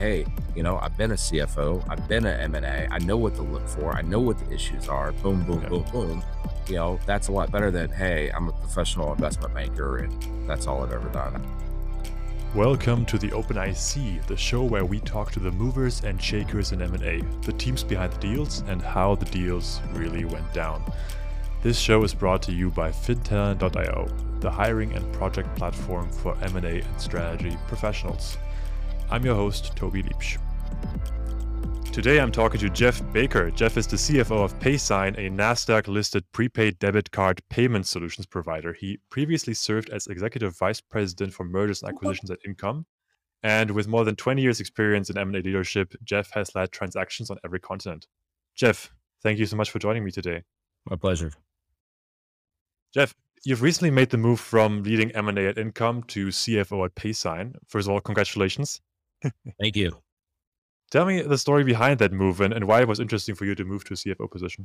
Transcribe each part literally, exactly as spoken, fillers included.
hey, you know, I've been a C F O, I've been an M and A, I know what to look for, I know what the issues are, boom, boom, Yeah. boom, boom. You know, that's a lot better than, hey, I'm a professional investment banker and that's all I've ever done. Welcome to the Open I C, the show where we talk to the movers and shakers in M and A, the teams behind the deals, and how the deals really went down. This show is brought to you by fintalent dot io, the hiring and project platform for M and A and strategy professionals. I'm your host, Toby Liebsch. Today I'm talking to Jeff Baker. Jeff is the C F O of Paysign, a NASDAQ-listed prepaid debit card payment solutions provider. He previously served as Executive Vice President for Mergers and Acquisitions at Income. And with more than twenty years experience in M and A leadership, Jeff has led transactions on every continent. Jeff, thank you so much for joining me today. My pleasure. Jeff, you've recently made the move from leading M and A at Income to C F O at Paysign. First of all, congratulations. Thank you. Tell me the story behind that move and, and why it was interesting for you to move to a C F O position.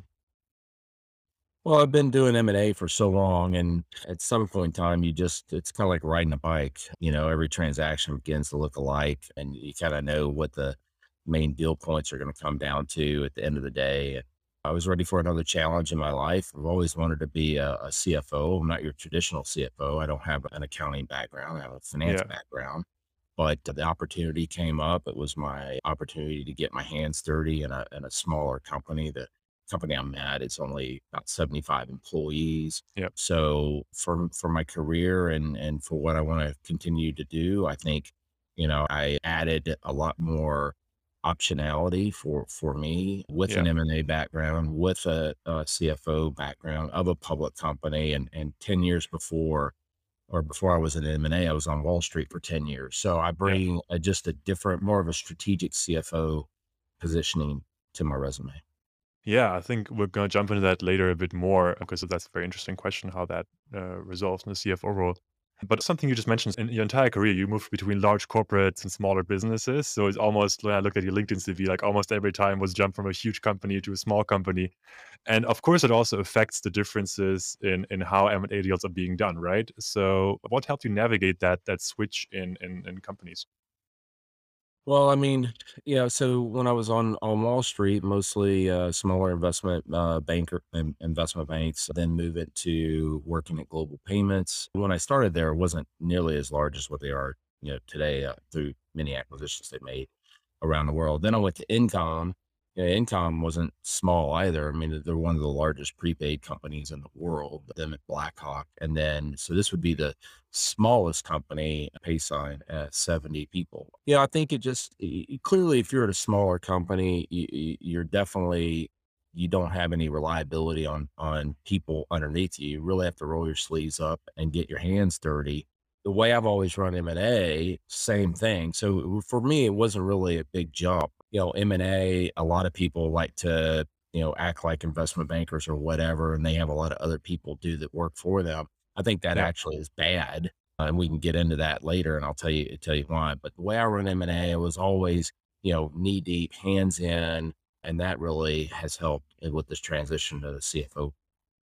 Well, I've been doing M and A for so long, and at some point in time, you just, it's kind of like riding a bike. You know, every transaction begins to look alike, and you kind of know what the main deal points are going to come down to at the end of the day. I was ready for another challenge in my life. I've always wanted to be a, a C F O. I'm not your traditional C F O. I don't have an accounting background, I have a finance Yeah, background. But the opportunity came up. It was my opportunity to get my hands dirty in a, in a smaller company. The company I'm at is only about seventy-five employees. yeah, So for for my career and and for what I want to continue to do, I think, you know, I added a lot more optionality for for me with yeah, an M and A background, with a, C F O background of a public company, and and ten years before or before I was in M and A, I was on Wall Street for ten years. So I yeah. bring a, just a different, more of a strategic C F O positioning to my resume. Yeah, I think we're going to jump into that later a bit more because that's a very interesting question how that uh, resolves in the C F O role. But something you just mentioned in your entire career, you moved between large corporates and smaller businesses. So it's almost, when I look at your LinkedIn C V, like almost every time was jump from a huge company to a small company. And of course, it also affects the differences in, in how M and A deals are being done, right? So what helped you navigate that that switch in, in, in companies? Well, I mean, yeah. So when I was on on Wall Street, mostly uh, smaller investment uh, banker in- investment banks, then move it to working at Global Payments. When I started there, it wasn't nearly as large as what they are, you know, today uh, through many acquisitions they made around the world. Then I went to Incom. Yeah, Incom wasn't small either. I mean, they're one of the largest prepaid companies in the world, them at Blackhawk. And then, so this would be the smallest company, Paysign, at seventy people. Yeah, I think it just y- y- clearly, if you're at a smaller company, y- y- you're definitely, you don't have any reliability on on people underneath you. You really have to roll your sleeves up and get your hands dirty. The way I've always run M and A, same thing. So for me, it wasn't really a big jump. You know, M and A, a lot of people like to, you know, act like investment bankers or whatever, and they have a lot of other people do that work for them. I think that Yeah. actually is bad. Uh, and we can get into that later, and I'll tell you tell you why. But the way I run M and A, it was always, you know, knee deep, hands in, and that really has helped with this transition to the C F O.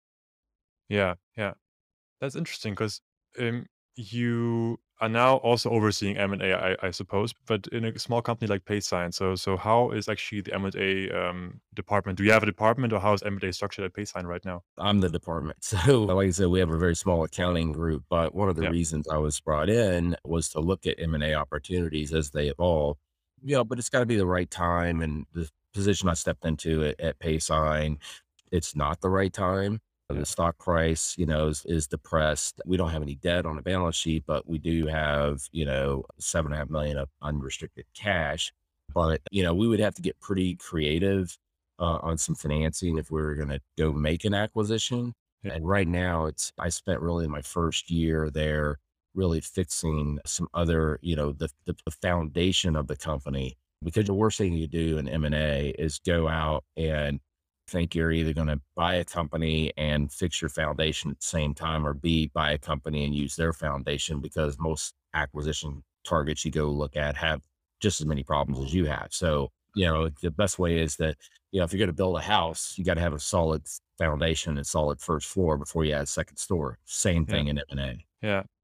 Yeah. Yeah. That's interesting because um, you are now also overseeing M and A, I, I suppose, but in a small company like PaySign. So, so how is actually the M and A um, department? Do you have a department, or how is M and A structured at PaySign right now? I'm the department. So, like I said, we have a very small accounting group, but one of the Yeah, reasons I was brought in was to look at M and A opportunities as they evolve. Yeah, but it's got to be the right time. And the position I stepped into at, at Paysign, it's not the right time. yeah, The stock price, you know, is, is depressed. We don't have any debt on the balance sheet, but we do have, you know, seven and a half million of unrestricted cash. But, you know, we would have to get pretty creative uh, on some financing if we were going to go make an acquisition. yeah, And right now, it's I spent really my first year there really fixing some other, you know, the the, the foundation of the company. Because the worst thing you do in M and A is go out and think you're either going to buy a company and fix your foundation at the same time, or B, buy a company and use their foundation, because most acquisition targets you go look at have just as many problems as you have. So, you know, the best way is that, you know, if you're going to build a house, you got to have a solid foundation and solid first floor before you add second story. Same yeah, thing in M and A. yeah.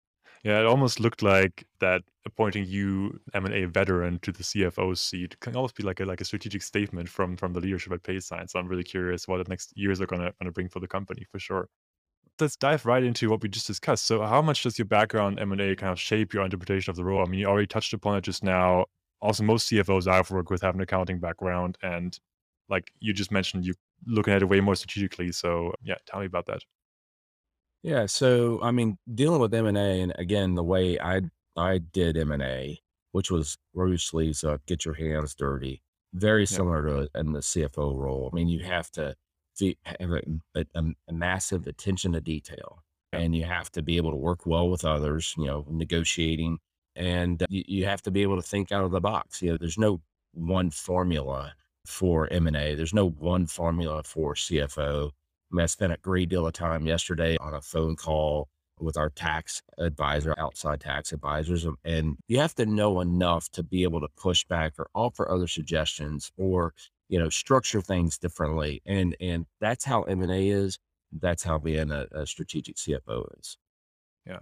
Yeah, it almost looked like that appointing you, M and A veteran, to the C F O seat can almost be like a like a strategic statement from from the leadership at PaySign. So I'm really curious what the next years are gonna gonna bring for the company for sure. Let's dive right into what we just discussed. So how much does your background in M and A kind of shape your interpretation of the role? I mean, you already touched upon it just now. Also, most C F Os I've worked with have an accounting background, and like you just mentioned, you looking at it way more strategically. So yeah, tell me about that. Yeah, so I mean, dealing with M and A, and again, the way I I did M and A, which was roll your sleeves up, get your hands dirty, very Yeah, similar to in the C F O role. I mean, you have to fe- have a, a, a a massive attention to detail, yeah, and you have to be able to work well with others. You know, negotiating, and you, you have to be able to think out of the box. You know, there's no one formula for M and A. There's no one formula for C F O. I mean, I spent a great deal of time yesterday on a phone call with our tax advisor, outside tax advisors, um, and you have to know enough to be able to push back or offer other suggestions or, you know, structure things differently. And and that's how M and A is. That's how being a, a strategic C F O is. yeah.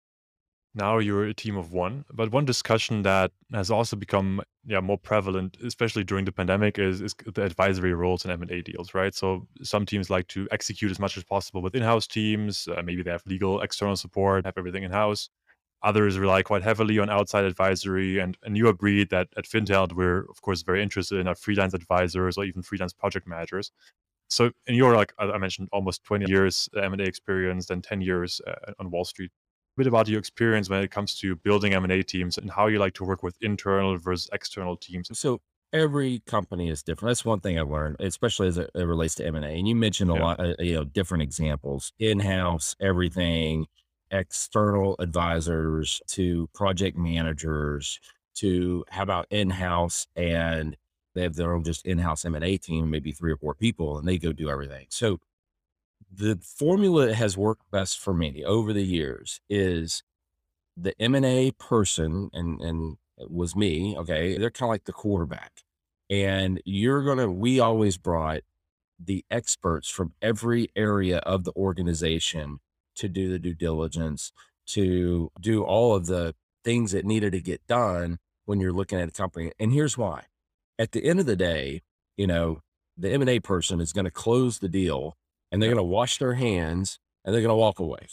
Now you're a team of one. But one discussion that has also become yeah more prevalent, especially during the pandemic, is is the advisory roles in M and A deals, right? So some teams like to execute as much as possible with in-house teams. Uh, maybe they have legal external support, have everything in-house. Others rely quite heavily on outside advisory, and and you agreed that at Fintel we're of course very interested in our freelance advisors or even freelance project managers. So in your like I I mentioned almost twenty years uh, M and A experience, then ten years uh, on Wall Street. A bit about your experience when it comes to building M and A teams and how you like to work with internal versus external teams. So every company is different. That's one thing I've learned, especially as it, it relates to M and A. And you mentioned a Yeah, lot, uh, you know, different examples: in-house, everything, external advisors to project managers to how about in-house, and they have their own just in-house M and A team, maybe three or four people, and they go do everything. So the formula that has worked best for me over the years is the M and A person, and and it was me, okay, they're kinda like the quarterback, and you're gonna we always brought the experts from every area of the organization to do the due diligence, to do all of the things that needed to get done when you're looking at a company, and here's why. At the end of the day, you know, the M and A person is gonna close the deal, and they're yeah, gonna wash their hands, and they're gonna walk away,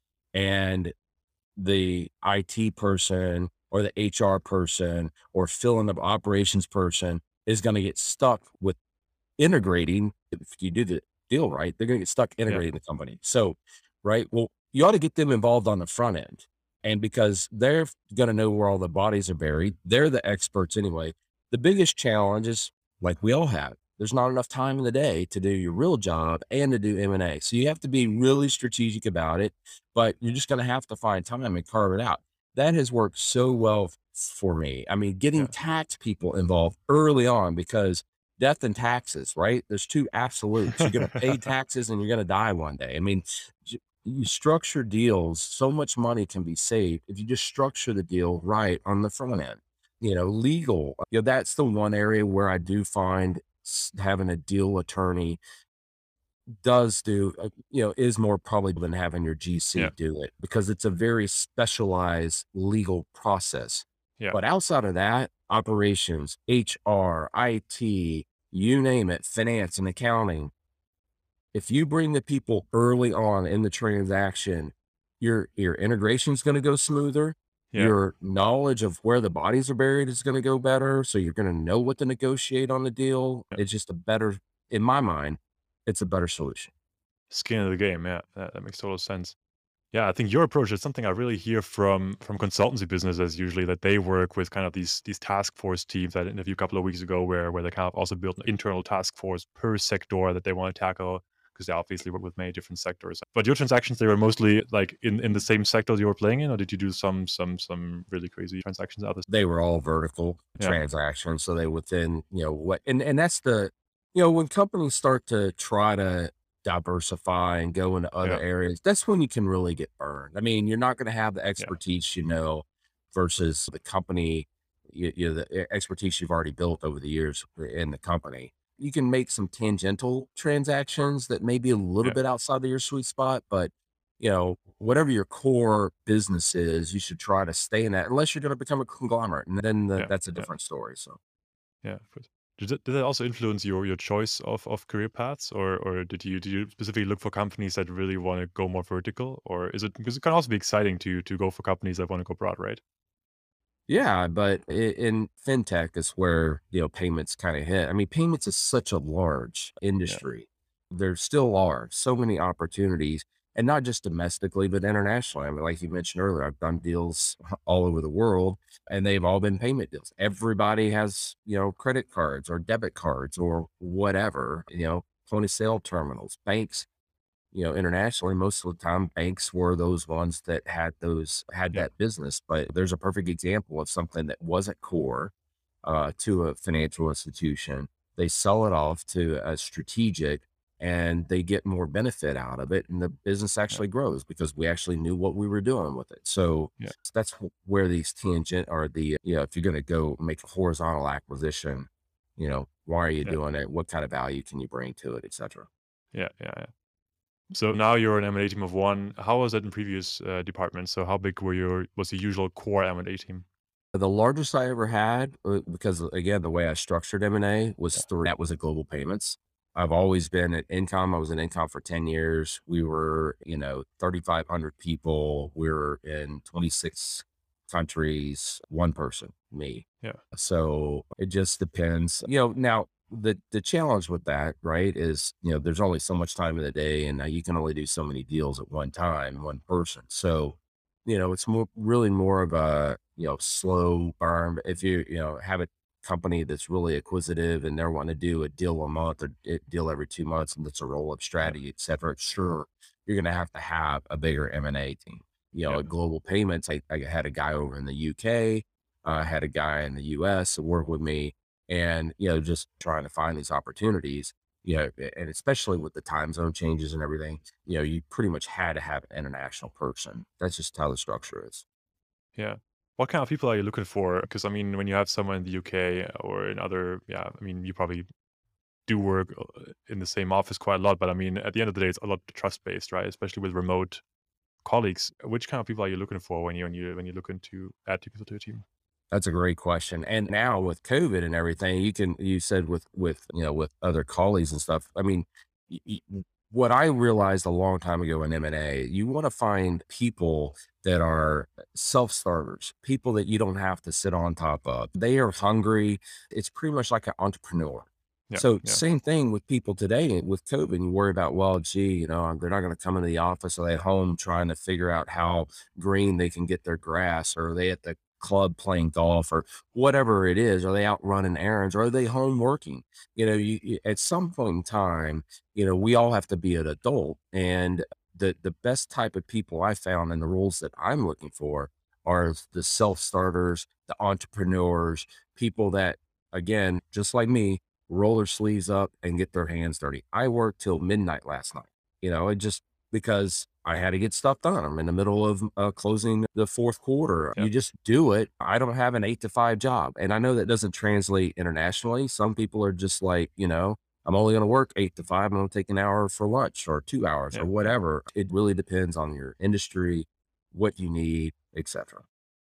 and the I T person or the H R person or filling up operations person is going to get stuck with integrating. If you do the deal right, they're going to get stuck yeah, integrating the company. So, right. Well, you ought to get them involved on the front end. And because they're going to know where all the bodies are buried, they're the experts anyway. The biggest challenge is like we all have. There's not enough time in the day to do your real job and to do M and A. So you have to be really strategic about it, but you're just going to have to find time and carve it out. That has worked so well f- for me. I mean, getting yeah, tax people involved early on because death and taxes, right? There's two absolutes. You're going to pay taxes and you're going to die one day. I mean, j- you structure deals, so much money can be saved if you just structure the deal right on the front end. You know, legal, you know, that's the one area where I do find s- having a deal attorney does do, uh, you know, is more probably than having your G C yeah, do it because it's a very specialized legal process. yeah, But outside of that, operations, H R, I T, you name it, finance and accounting, if you bring the people early on in the transaction, your your integration is going to go smoother. yeah. Your knowledge of where the bodies are buried is going to go better. So you're going to know what to negotiate on the deal. Yeah. It's just a better, in my mind, it's a better solution. Skin of the game. Yeah, that, that makes total sense. Yeah, I think your approach is something I really hear from from consultancy businesses usually that they work with kind of these these task force teams. I had an interview a couple of weeks ago where where they kind of also built an internal task force per sector that they want to tackle because they obviously work with many different sectors. But your transactions they were mostly like in in the same sectors you were playing in, or did you do some some some really crazy transactions out of this? They were all vertical Yeah, transactions. So they within, you know, what, and, and that's the, you know, when companies start to try to diversify and go into other yeah, areas, that's when you can really get burned. I mean, you're not going to have the yeah, expertise, you know, versus the company, you, you know, the e- expertise you've already built over the years in the company. You can make some tangential transactions that may be a little yeah, bit outside of your sweet spot, but you know, whatever your core business is, you should try to stay in that unless you're going to become a conglomerate. And then the, Yeah, that's a yeah, different story. So, yeah, of course. Did that, did that also influence your your choice of of career paths, or or did you did you specifically look for companies that really want to go more vertical, or is it because it can also be exciting to to go for companies that want to go broad, right? yeah, but i- in fintech is where, you know, payments kind of hit. I mean, payments is such a large Yeah, industry. There still are so many opportunities, and not just domestically, but internationally. I mean, like you mentioned earlier, I've done deals all over the world, and they've all been payment deals. Everybody has, you know, credit cards or debit cards or whatever, you know, point of sale terminals, banks, you know, internationally, most of the time banks were those ones that had those had yeah, that business. But there's a perfect example of something that wasn't core uh, to a financial institution. They sell it off to a strategic and they get more benefit out of it. And the business yeah, actually grows because we actually knew what we were doing with it. So yeah, that's wh- where these tangent or the, you know, if you're going to go make a horizontal acquisition, you know, why are you yeah, doing it? What kind of value can you bring to it, et cetera? yeah, yeah, yeah. So now you're an M and A team of one. How was that in previous uh, departments? So how big were your was the usual core M and A team? The largest I ever had, uh, because again, the way I structured M and A Yeah, was through that was a Global Payments. I've always been at Income. I was in Income for ten years. We were, you know, thirty-five hundred people. We were in twenty-six countries, one person, me. yeah, So it just depends. You know, now the the challenge with that, right, is, you know, there's only so much time in the day and uh, you can only do so many deals at one time, one person. So, you know, it's more really more of a, you know, slow burn. If you, you know, have a company that's really acquisitive and they're wanting to do a deal a month or a deal every two months and it's a roll up yeah, strategy, et cetera, sure, you're going to have to have a bigger M and A team. You know, yeah, at Global Payments, I, I had a guy over in the U K. I had a guy in the U S that worked with me and, you know, just trying to find these opportunities, you know, a- and especially with the time zone changes and everything, you know, you pretty much had to have an international person. That's just how the structure is. yeah. What kind of people are you looking for? Because I mean, when you have someone in the U K or in other, yeah, I mean, you probably do work uh, in the same office quite a lot, but I mean, at the end of the day, it's a lot trust based, right? Especially with remote colleagues. Which kind of people are you looking for when you when you when you looking to add people to your team? That's a great question. And now with COVID and everything, you can, you said with, with, you know, with other colleagues and stuff. I mean, y- y- what I realized a long time ago in M and A, you want to find people that are self starters, people that you don't have to sit on top of. They are hungry. It's pretty much like an entrepreneur. Yeah, So yeah, same thing with people today with COVID. You worry about, well, gee, you know, they're not going to come into the office. Are they at home trying to figure out how green they can get their grass? Or are they at the club playing golf or whatever it is? Are they out running errands or are they home working? You know, you, you- at some point in time, you know, we all have to be an adult. And the, the best type of people I found and the roles that I'm looking for are the self starters, the entrepreneurs, people that, again, just like me, roll their sleeves up and get their hands dirty. I worked till midnight last night, you know, it just because I had to get stuff done. I'm in the middle of uh, closing the fourth quarter. yeah, You just do it. I don't have an eight to five job. And I know that doesn't translate internationally. Some people are just like, you know, I'm only going to work eight to five. I'm going to take an hour for lunch or two hours or yeah, yeah. whatever. It really depends on your industry, what you need, et cetera.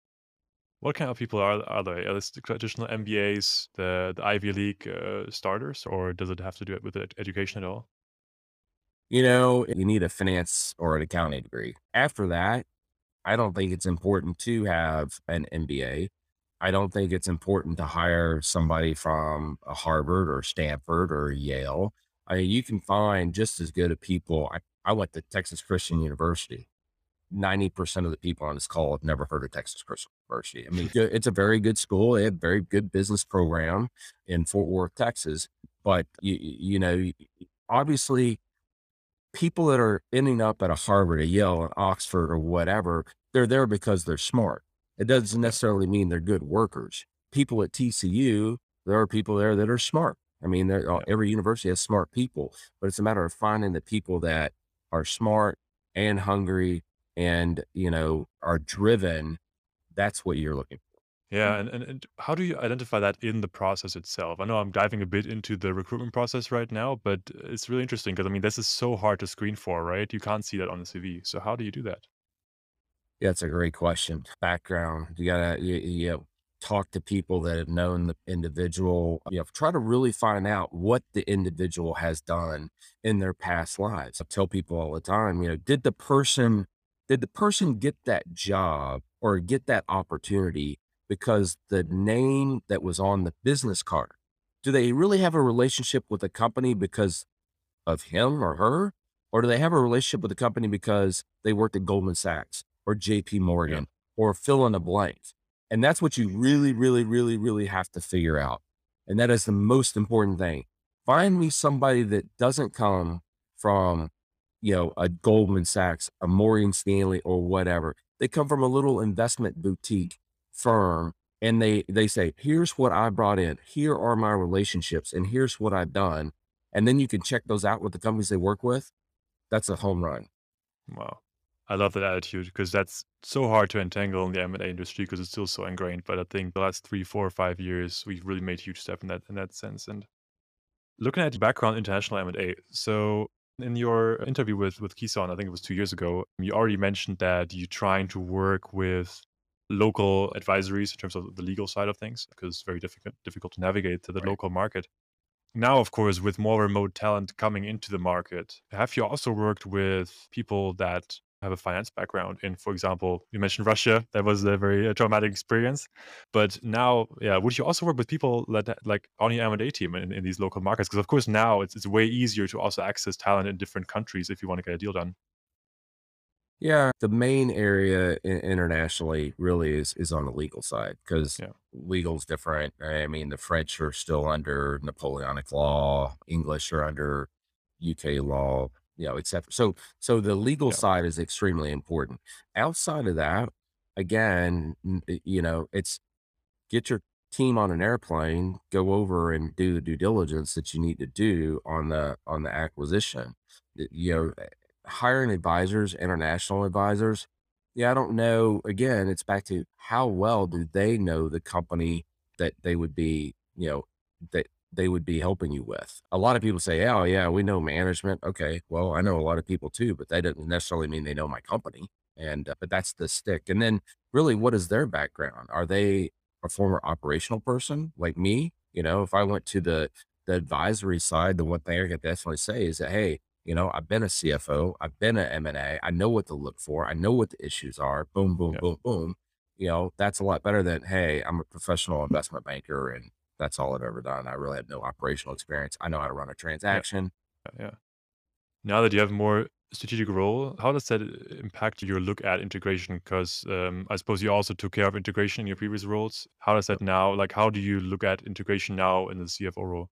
What kind of people are are they? Are this the traditional M B As, the the Ivy League uh, starters, or does it have to do it with ed- education at all? You know, you need a finance or an accounting degree. After that, I don't think it's important to have an M B A. I don't think it's important to hire somebody from a Harvard or Stanford or Yale. I mean, you can find just as good of people. I, I went to Texas Christian University. ninety percent of the people on this call have never heard of Texas Christian University. I mean, good- it's a very good school. They have a very good business program in Fort Worth, Texas. But, you, you know, obviously people that are ending up at a Harvard, a Yale, an Oxford, or whatever, they're there because they're smart. It doesn't Yeah, necessarily mean they're good workers. People at T C U, there are people there that are smart. I mean, there- uh, yeah, every university has smart people, but it's a matter of finding the people that are smart and hungry and, you know, are driven. That's what you're looking for. Yeah, and, and and how do you identify that in the process itself? I know I'm diving a bit into the recruitment process right now, but it's really interesting because I mean this is so hard to screen for, right? You can't see that on the C V. So how do you do that? Yeah, it's a great question. Background, you gotta, you, you know, talk to people that have known the individual, you know, try to really find out what the individual has done in their past lives. I tell people all the time, you know, did the person, did the person get that job or get that opportunity because the name that was on the business card? Do they really have a relationship with the company because of him or her? Or do they have a relationship with the company because they worked at Goldman Sachs or J P Yeah. Morgan or fill in a blank? And that's what you really, really, really, really have to figure out. And that is the most important thing. Find me somebody that doesn't come from, you know, a Goldman Sachs, a Morgan Stanley, or whatever. They come from a little investment boutique firm and they they say, here's what I brought in, here are my relationships, and here's what I've done, and then you can check those out with the companies they work with. That's a home run. Wow. I love that attitude because that's so hard to entangle in the M and A industry because it's still so ingrained. But I think the last three, four, five years, we've really made huge step in that in that sense. And looking at your background, international M and A. So in your interview with with Kisan, I think it was two years ago, you already mentioned that you're trying to work with local advisories in terms of the legal side of things because it's very difficult difficult to navigate to the Right. local market. Now, of course, with more remote talent coming into the market, have you also worked with people that have a finance background in, for example, you mentioned Russia. That was a very uh, traumatic experience. But now, yeah, would you also work with people that ha- like on your M and A team in, in these local markets? Because of course now it's, it's way easier to also access talent in different countries if you want to get a deal done. Yeah, the main area I internationally really is is on the legal side because Yeah, legal's different. I mean, the French are still under Napoleonic law, English are under U K law, you know, et cetera. So so the legal yeah, side is extremely important. Outside of that, again, n- you know, it's get your team on an airplane, go over and do the due diligence that you need to do on the on the acquisition. Y- You know, eh, hiring advisors, international advisors. Yeah, I don't know. Again, it's back to how well do they know the company that they would be, you know, that they would be helping you with. A lot of people say, "Oh, yeah, we know management." Okay, well, I know a lot of people too, but that doesn't necessarily mean they know my company. And uh, but that's the stick. And then, really, what is their background? Are they a former operational person like me? You know, if I went to the the advisory side, the one thing I could definitely say is that, hey, you know, I've been a C F O, I've been an M and A, I know what to look for, I know what the issues are. Boom, boom, yeah, boom, boom. You know, that's a lot better than, hey, I'm a professional investment banker and that's all I've ever done. I really have no operational experience. I know how to run a yeah, transaction. yeah. Yeah. Now that you have more strategic role, how does that uh, impact your look at integration? Because um, I suppose you also took care of integration in your previous roles. How does that now? Like, how do you look at integration now in the C F O role?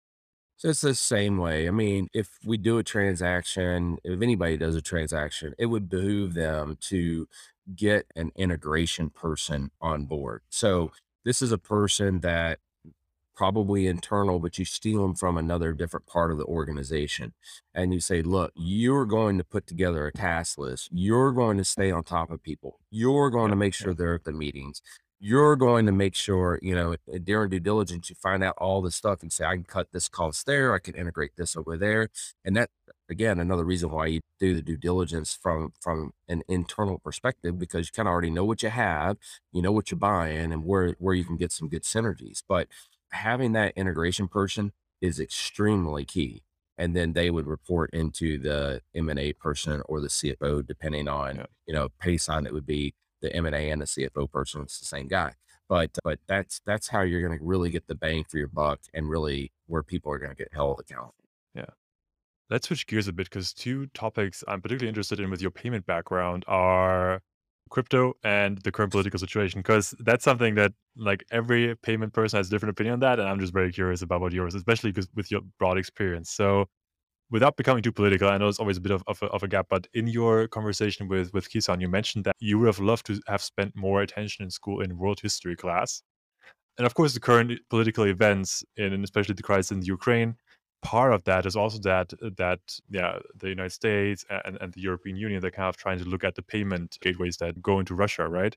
So it's the same way. I mean, if we do a transaction, if anybody does a transaction, it would behoove them to get an integration person on board. So this is a person that probably internal, but you steal them from another different part of the organization. And you say, look, you're going to put together a task list. You're going to stay on top of people. You're going Yeah, to make yeah, sure they're at the meetings. You're going to make sure, you know, uh, during due diligence, you find out all this stuff and say, I can cut this cost there. I can integrate this over there. And that, again, another reason why you do the due diligence from, from an internal perspective, because you kind of already know what you have, you know what you're buying and where, where you can get some good synergies. But having that integration person is extremely key. And then they would report into the M and A person or the C F O, depending on, yeah. you know, pay sign, it would be the M and A and the C F O person. It's the same guy. But but that's that's how you're gonna really get the bang for your buck and really where people are gonna get held accountable. Yeah. Let's switch gears a bit because two topics I'm particularly interested in with your payment background are crypto and the current political situation. Because that's something that like every payment person has a different opinion on that, and I'm just very curious about what yours, especially because with your broad experience. So without becoming too political, I know it's always a bit of, of, a, of a gap, but in your conversation with with Kisan, you mentioned that you would have loved to have spent more attention in school in world history class. And of course, the current political events, and especially the crisis in the Ukraine, part of that is also that that yeah, the United States and, and the European Union, they're kind of trying to look at the payment gateways that go into Russia, right?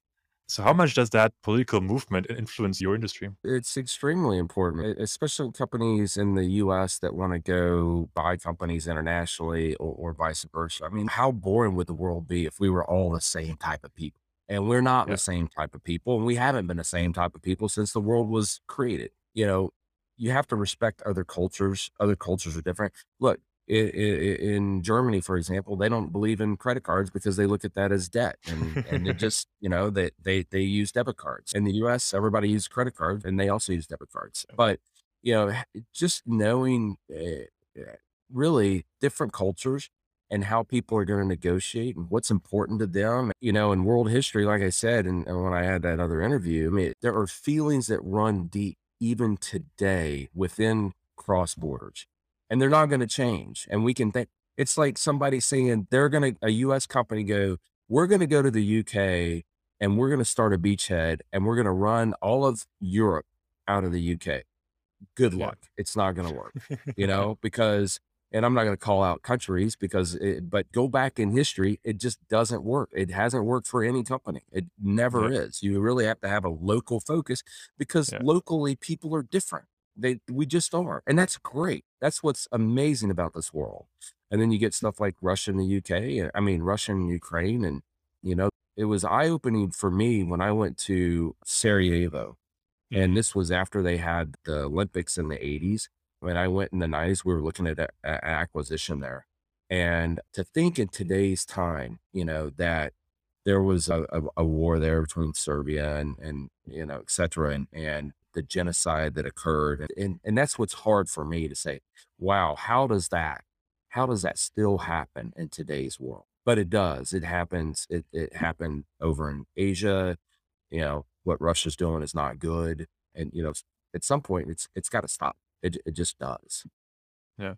So how much does that political movement influence your industry? It's extremely important, e- especially companies in the U S that want to go buy companies internationally or, or vice versa. I mean, how boring would the world be if we were all the same type of people? And we're not Yeah. the same type of people, and we haven't been the same type of people since the world was created. You know, you have to respect other cultures. Other cultures are different. Look, i- i- in Germany, for example, they don't believe in credit cards because they look at that as debt, and and it just you know they they they use debit cards. In the U S, everybody uses credit cards, and they also use debit cards. But you know, h- just knowing uh, uh, really different cultures and how people are going to negotiate and what's important to them. You know, in world history, like I said, and, and when I had that other interview, I mean, there are feelings that run deep even today within cross borders, and they're not going to change. And we can think it's like somebody saying they're going to, a U S company go, we're going to go to the U K and we're going to start a beachhead and we're going to run all of Europe out of the U K. Good Yeah. luck. It's not gonna work, you know, because and I'm not gonna call out countries because it but go back in history, it just doesn't work. It hasn't worked for any company. It never Yeah. is. You really have to have a local focus because Yeah. locally people are different. They we just are. And that's great. That's what's amazing about this world. And then you get stuff like Russia and the U K, uh, I mean Russia and Ukraine and you know, it was eye-opening for me when I went to Sarajevo and Mhm. this was after they had the Olympics in the eighties. When I went in the nineties, we were looking at a, a acquisition there. And to think in today's time, you know, that there was a, a, a war there between Serbia and, and you know, et cetera, and, and the genocide that occurred. And, and, and that's what's hard for me to say, wow, how does that, how does that still happen in today's world? But it does. It happens. It, it happened over in Asia. You know, what Russia's doing is not good, and, you know, s at some point, it's it's gotta stop. It it just does. Yeah.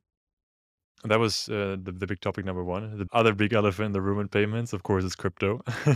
And that was uh, the, the big topic number one. The other big elephant in the room in payments, of course, is crypto,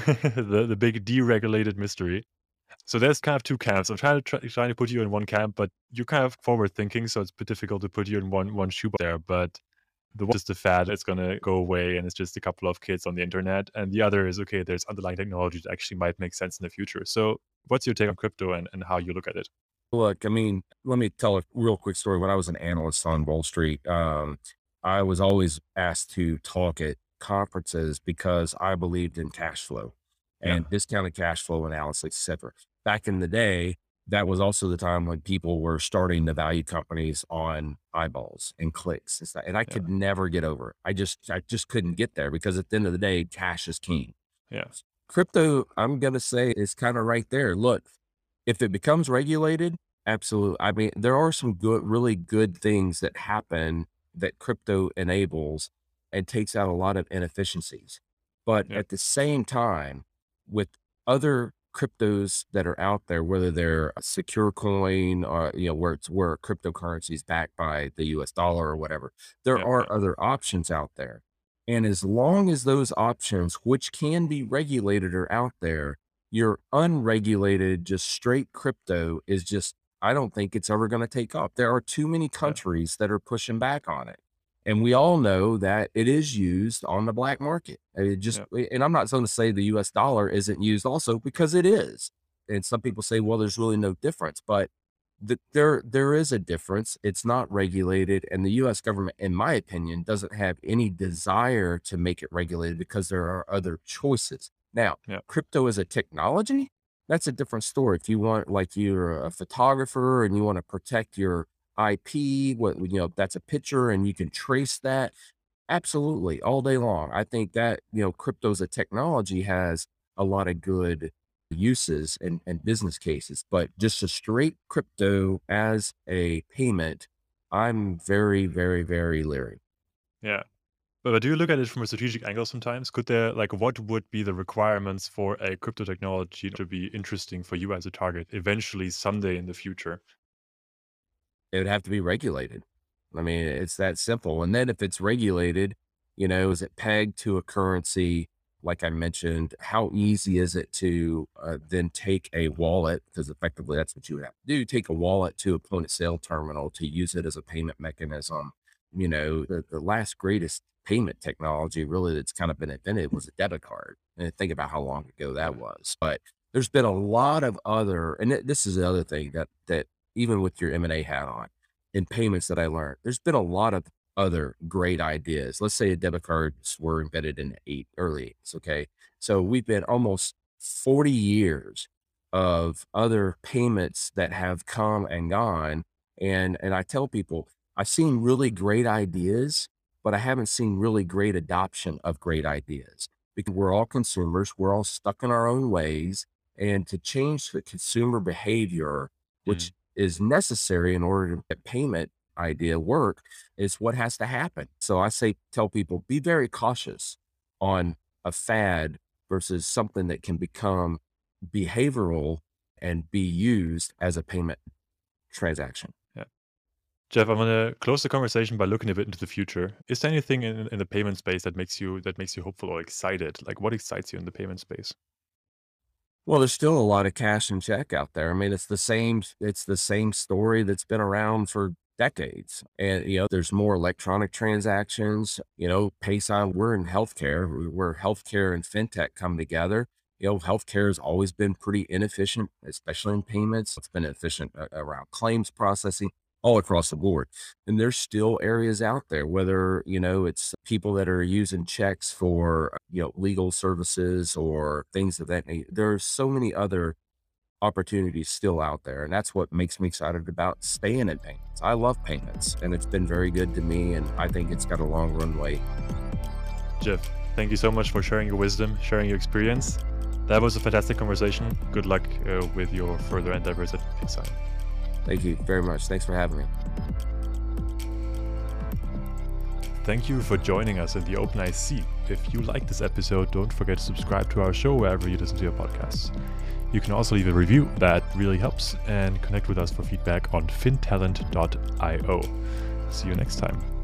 the the big deregulated mystery. So there's kind of two camps. I'm trying to try, trying to put you in one camp, but you're kind of forward thinking, so it's a bit difficult to put you in one one shoe there. But the one is the fad, it's gonna go away, and it's just a couple of kids on the internet. And the other is okay, there's underlying technology that actually might make sense in the future. So what's your take on crypto and, and how you look at it? Look, I mean, let me tell a real quick story. When I was an analyst on Wall Street, um, I was always asked to talk at conferences because I believed in cash flow Yeah, and discounted cash flow analysis, et cetera. Back in the day, that was also the time when people were starting to value companies on eyeballs and clicks and stuff. And I yeah, could never get over it. I just, I just couldn't get there because at the end of the day, cash is king. yeah, Crypto, I'm gonna say, is kinda right there. Look, if it becomes regulated, absolutely. I mean, there are some good really good things that happen that crypto enables and takes out a lot of inefficiencies. But yeah, at the same time, with other cryptos that are out there, whether they're a secure coin or, you know, where it's where cryptocurrency is backed by the U S dollar or whatever, there yeah, yeah, are other options out there. And as long as those options, which can be regulated, are out there, your unregulated, just straight crypto is just, I don't think it's ever going to take off. There are too many yeah, countries that are pushing back on it. And we all know that it is used on the black market. And It just, yeah, and I'm not going to say the U S dollar isn't used also because it is. And some people say, well, there's really no difference, but th- there there is a difference. It's not regulated, and the U S government, in my opinion, doesn't have any desire to make it regulated because there are other choices. Now, yeah, crypto as a technology, that's a different story. If you want, like, you're a photographer and you want to protect your I P, what you know, that's a picture and you can trace that. Absolutely, all day long. I think that, you know, crypto as a technology has a lot of good uses and, and business cases, but just a straight crypto as a payment, I'm very, very, very leery. yeah. But, but do you look at it from a strategic angle sometimes? Could there, like, what would be the requirements for a crypto technology to be interesting for you as a target eventually someday in the future? It would have to be regulated. I mean, it's that simple. And then if it's regulated, you know, is it pegged to a currency? Like I mentioned, how easy is it to uh, then take a wallet? Because effectively that's what you would have to do, take a wallet to a point of sale terminal to use it as a payment mechanism. You know, the, the last greatest payment technology really that's kind of been invented was a debit card. And think about how long ago that Yeah, was. But there's been a lot of other, and th- this is the other thing that that even with your M and A hat on in payments that I learned, there's been a lot of other great ideas. Let's say debit cards were invented in the eight early eighties. Okay, so we've been almost forty years of other payments that have come and gone, and and I tell people I've seen really great ideas, but I haven't seen really great adoption of great ideas because we're all consumers, we're all stuck in our own ways, and to change the consumer behavior, Mm. which is necessary in order to get payment idea work, is what has to happen. So I say, tell people, be very cautious on a fad versus something that can become behavioral and be used as a payment transaction. Yeah. Jeff, I'm gonna close the conversation by looking a bit into the future. Is there anything in, in the payment space that makes you that makes you hopeful or excited? Like what excites you in the payment space? Well, there's still a lot of cash and check out there. I mean, it's the same it's the same story that's been around for decades. And you know, there's more electronic transactions, you know, Paysign, we're in healthcare, we- where healthcare and fintech come together. You know, healthcare has always been pretty inefficient, especially in payments. It's been efficient a- around claims processing all across the board. And there's still areas out there, whether, you know, it's people that are using checks for, you know, legal services or things of that nature. There are so many other opportunities still out there. And that's what makes me excited about staying in payments. I love payments and it's been very good to me. And I think it's got a long runway. Jeff, thank you so much for sharing your wisdom, sharing your experience. That was a fantastic conversation. Good luck uh, with your further endeavors at Paysign. Thank you very much. Thanks for having me. Thank you for joining us in the OpenEye C. If you like this episode, don't forget to subscribe to our show wherever you listen to your podcasts. You can also leave a review, that really helps, and connect with us for feedback on fintalent dot io. See you next time.